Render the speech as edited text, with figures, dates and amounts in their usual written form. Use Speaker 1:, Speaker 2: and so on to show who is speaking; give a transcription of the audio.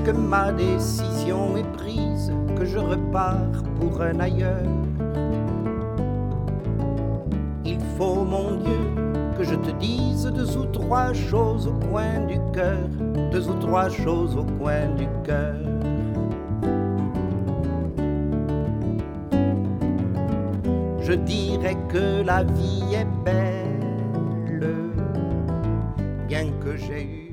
Speaker 1: que ma décision est prise, que je repars pour un ailleurs. Il faut, mon Dieu, que je te dise deux ou trois choses au coin du cœur, deux ou trois choses au coin du cœur. Je dirais que la vie est belle, bien que j'ai eu